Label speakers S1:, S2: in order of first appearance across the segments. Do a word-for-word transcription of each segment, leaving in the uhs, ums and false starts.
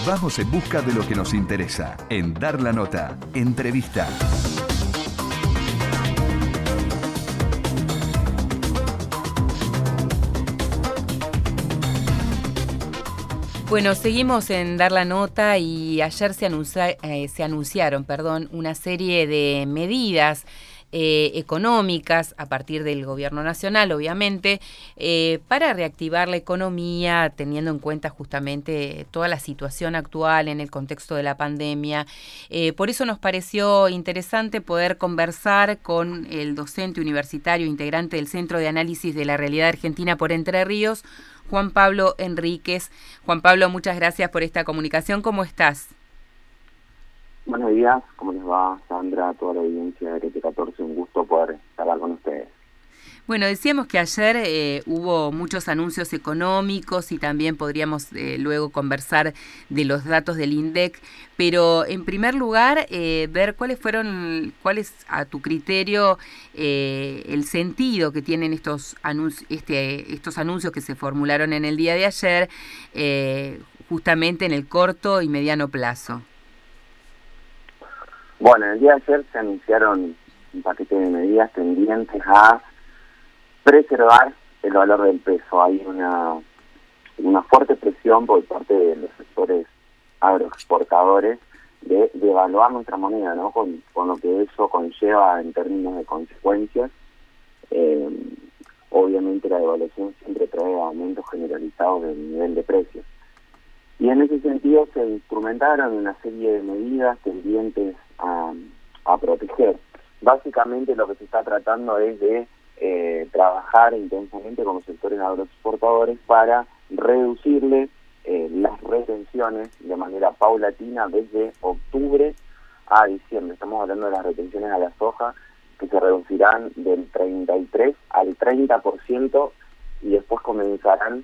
S1: Vamos en busca de lo que nos interesa en Dar la Nota. Entrevista.
S2: Bueno, seguimos en Dar la Nota y ayer se, anuncia, eh, se anunciaron perdón, una serie de medidas eh, económicas a partir del gobierno nacional, obviamente, eh, para reactivar la economía, teniendo en cuenta justamente toda la situación actual en el contexto de la pandemia. Eh, por eso nos pareció interesante poder conversar con el docente universitario integrante del Centro de Análisis de la Realidad Argentina por Entre Ríos, Juan Pablo Enríquez. Juan Pablo, muchas gracias por esta comunicación. ¿Cómo estás?
S3: Buenos días, ¿cómo les va, Sandra, toda la audiencia de T catorce? Un gusto poder hablar con ustedes.
S2: Bueno, decíamos que ayer eh, hubo muchos anuncios económicos y también podríamos eh, luego conversar de los datos del INDEC, pero en primer lugar, eh, ver cuáles fueron, cuál es a tu criterio eh, el sentido que tienen estos, anunci- este, estos anuncios que se formularon en el día de ayer, eh, justamente en el corto y mediano plazo.
S3: Bueno, el día de ayer se anunciaron un paquete de medidas tendientes a preservar el valor del peso. Hay una, una fuerte presión por parte de los sectores agroexportadores de devaluar nuestra moneda, ¿no? Con, con lo que eso conlleva en términos de consecuencias. Eh, obviamente la devaluación siempre trae aumentos generalizados del nivel de precios. Y en ese sentido se instrumentaron una serie de medidas tendientes a, a proteger. Básicamente lo que se está tratando es de eh, trabajar intensamente con los sectores agroexportadores para reducirle eh, las retenciones de manera paulatina desde octubre a diciembre. Estamos hablando de las retenciones a la soja que se reducirán del treinta y tres al treinta por ciento y después comenzarán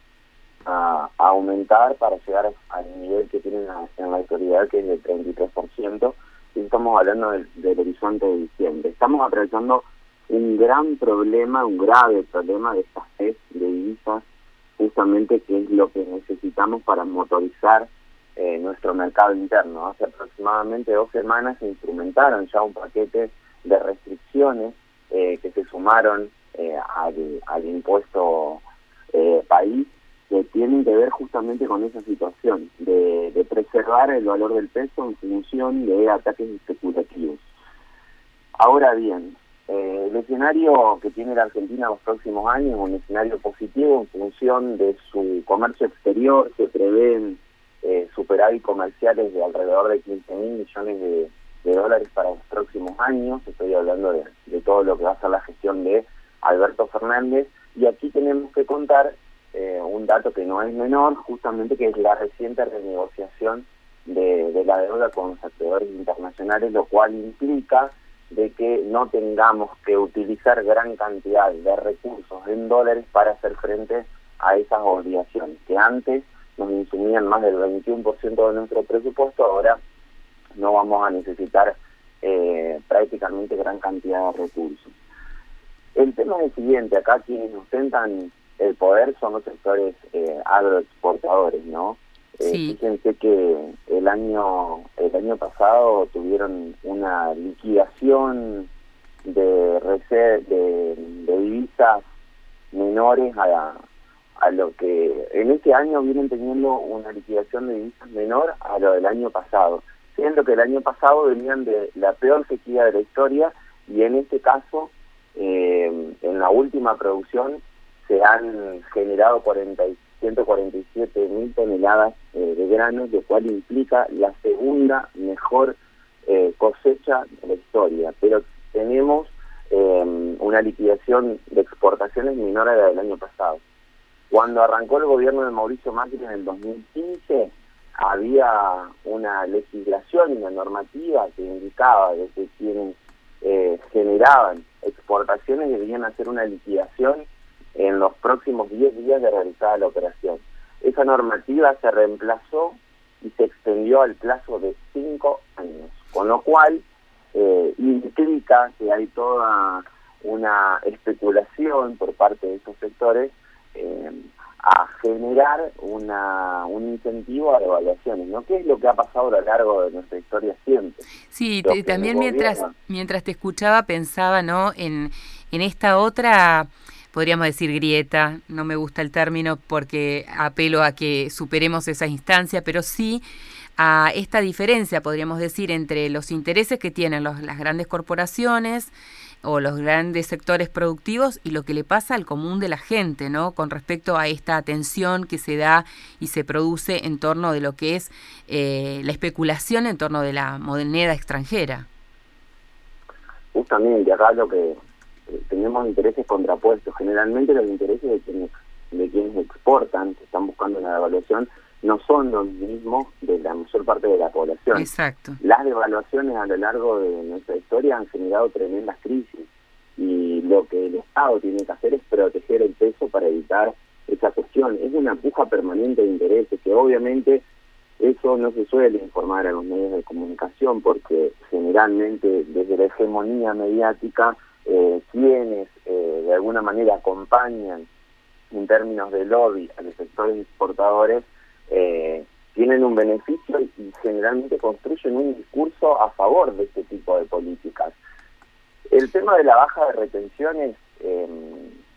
S3: a, a aumentar para llegar al nivel que tienen en la actualidad, que es del treinta y tres por ciento. Y estamos hablando del, del horizonte de diciembre. Estamos atravesando un gran problema, un grave problema de escasez de divisas, justamente que es lo que necesitamos para motorizar eh, nuestro mercado interno. Hace aproximadamente dos semanas se instrumentaron ya un paquete de restricciones eh, que se sumaron eh, al, al impuesto eh, país, que tienen que ver justamente con esa situación de, de preservar el valor del peso en función de ataques especulativos. Ahora bien, eh, el escenario que tiene la Argentina los próximos años es un escenario positivo en función de su comercio exterior. Se prevén eh, superávit comerciales de alrededor de quince mil millones de, de dólares para los próximos años. Estoy hablando de, de todo lo que va a ser la gestión de Alberto Fernández, y aquí tenemos que contar Eh, un dato que no es menor, justamente, que es la reciente renegociación de, de la deuda con los acreedores internacionales, lo cual implica de que no tengamos que utilizar gran cantidad de recursos en dólares para hacer frente a esas obligaciones, que antes nos insumían más del veintiuno por ciento de nuestro presupuesto. Ahora no vamos a necesitar eh, prácticamente gran cantidad de recursos. El tema es el siguiente: acá quienes ostentan el poder son los sectores eh, agroexportadores, ¿no? Eh,
S2: Sí.
S3: Fíjense que el año el año pasado tuvieron una liquidación de reser- de, de divisas menores a, la, a lo que en este año vienen teniendo una liquidación de divisas menor a lo del año pasado, siendo que el año pasado venían de la peor sequía de la historia, y en este caso, eh, en la última producción, se han generado ciento cuarenta y siete mil toneladas eh, de granos, lo cual implica la segunda mejor eh, cosecha de la historia. Pero tenemos eh, una liquidación de exportaciones menor a la del año pasado. Cuando arrancó el gobierno de Mauricio Macri en el dos mil quince, había una legislación y una normativa que indicaba de que quienes eh, generaban exportaciones debían hacer una liquidación en los próximos diez días de realizada la operación. Esa normativa se reemplazó y se extendió al plazo de cinco años, con lo cual eh, implica que hay toda una especulación por parte de esos sectores eh, a generar una un incentivo a devaluaciones, ¿no? ¿Qué es lo que ha pasado a lo largo de nuestra historia siempre?
S2: Sí, te, también mientras mientras te escuchaba pensaba, ¿no? En, en esta otra, podríamos decir grieta, no me gusta el término porque apelo a que superemos esa instancia, pero sí a esta diferencia, podríamos decir, entre los intereses que tienen los, las grandes corporaciones o los grandes sectores productivos y lo que le pasa al común de la gente, ¿no? Con respecto a esta atención que se da y se produce en torno de lo que es eh, la especulación en torno de la moneda extranjera.
S3: Justamente acá lo que eh, tenemos intereses contrapuestos. Generalmente los intereses de quienes, de quienes exportan, que están buscando una devaluación, no son los mismos de la mayor parte de la población.
S2: Exacto.
S3: Las devaluaciones a lo largo de nuestra historia han generado tremendas crisis y lo que el Estado tiene que hacer es proteger el peso para evitar esa cuestión. Es una puja permanente de intereses que obviamente eso no se suele informar a los medios de comunicación porque generalmente desde la hegemonía mediática eh, quienes eh, de alguna manera acompañan en términos de lobby a los sectores exportadores Eh, tienen un beneficio y generalmente construyen un discurso a favor de este tipo de políticas. El tema de la baja de retenciones eh,